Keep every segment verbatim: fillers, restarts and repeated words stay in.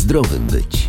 zdrowym być.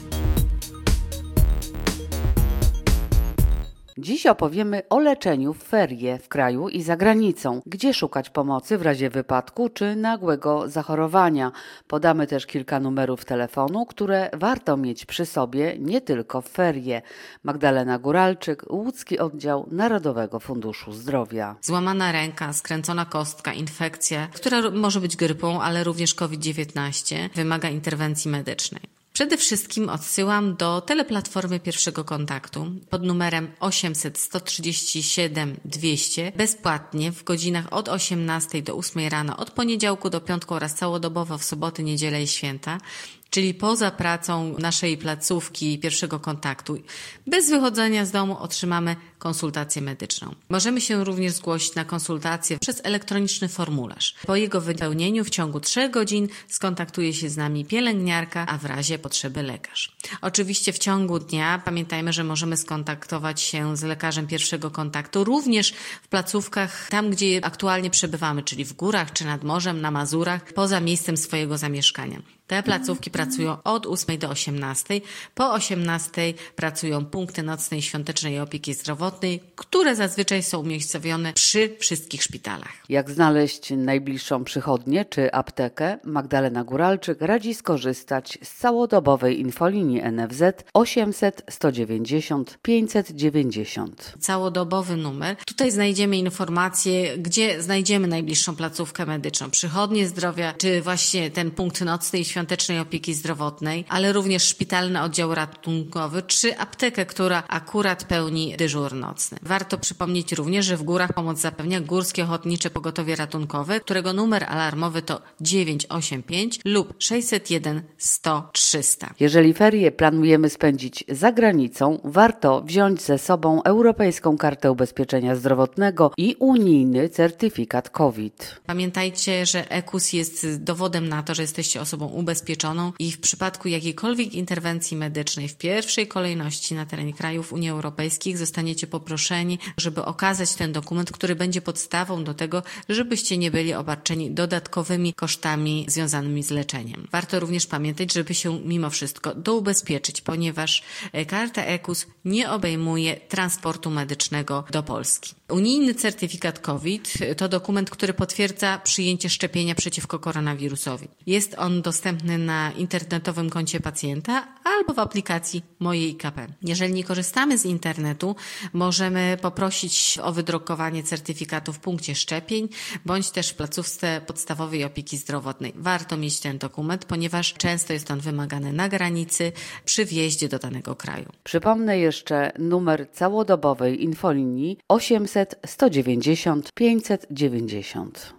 Dziś opowiemy o leczeniu w ferie w kraju i za granicą, gdzie szukać pomocy w razie wypadku czy nagłego zachorowania. Podamy też kilka numerów telefonu, które warto mieć przy sobie nie tylko w ferie. Magdalena Góralczyk, Łódzki Oddział Narodowego Funduszu Zdrowia. Złamana ręka, skręcona kostka, infekcja, która może być grypą, ale również COVID dziewiętnaście, wymaga interwencji medycznej. Przede wszystkim odsyłam do teleplatformy pierwszego kontaktu pod numerem osiemset sto trzydzieści siedem dwieście bezpłatnie w godzinach od osiemnastej do ósmej rano od poniedziałku do piątku oraz całodobowo w soboty, niedzielę i święta. Czyli poza pracą naszej placówki pierwszego kontaktu, bez wychodzenia z domu otrzymamy konsultację medyczną. Możemy się również zgłosić na konsultację przez elektroniczny formularz. Po jego wypełnieniu w ciągu trzech godzin skontaktuje się z nami pielęgniarka, a w razie potrzeby lekarz. Oczywiście w ciągu dnia pamiętajmy, że możemy skontaktować się z lekarzem pierwszego kontaktu również w placówkach tam, gdzie aktualnie przebywamy, czyli w górach czy nad morzem, na Mazurach, poza miejscem swojego zamieszkania. Te placówki pracują od ósmej do osiemnastej. Po osiemnastej pracują punkty nocnej świątecznej opieki zdrowotnej, które zazwyczaj są umiejscowione przy wszystkich szpitalach. Jak znaleźć najbliższą przychodnię czy aptekę? Magdalena Góralczyk radzi skorzystać z całodobowej infolinii N F Z osiemset sto dziewięćdziesiąt pięćset dziewięćdziesiąt. Całodobowy numer. Tutaj znajdziemy informacje, gdzie znajdziemy najbliższą placówkę medyczną, przychodnię zdrowia, czy właśnie ten punkt nocnej świątecznej opieki zdrowotnej, ale również szpitalny oddział ratunkowy, czy aptekę, która akurat pełni dyżur nocny. Warto przypomnieć również, że w górach pomoc zapewnia Górskie Ochotnicze Pogotowie Ratunkowe, którego numer alarmowy to dziewięć osiem pięć lub sześćset jeden sto trzysta. Jeżeli ferie planujemy spędzić za granicą, warto wziąć ze sobą Europejską Kartę Ubezpieczenia Zdrowotnego i unijny certyfikat COVID. Pamiętajcie, że E K U S jest dowodem na to, że jesteście osobą ubezpieczoną i w przypadku jakiejkolwiek interwencji medycznej w pierwszej kolejności na terenie krajów Unii Europejskiej zostaniecie poproszeni, żeby okazać ten dokument, który będzie podstawą do tego, żebyście nie byli obarczeni dodatkowymi kosztami związanymi z leczeniem. Warto również pamiętać, żeby się mimo wszystko doubezpieczyć, ponieważ karta E K U S nie obejmuje transportu medycznego do Polski. Unijny certyfikat COVID to dokument, który potwierdza przyjęcie szczepienia przeciwko koronawirusowi. Jest on dostępny na internetowym koncie pacjenta albo w aplikacji Moje I K P. Jeżeli nie korzystamy z internetu, możemy poprosić o wydrukowanie certyfikatu w punkcie szczepień bądź też w placówce podstawowej opieki zdrowotnej. Warto mieć ten dokument, ponieważ często jest on wymagany na granicy przy wjeździe do danego kraju. Przypomnę jeszcze numer całodobowej infolinii osiemset sto dziewięćdziesiąt pięćset dziewięćdziesiąt.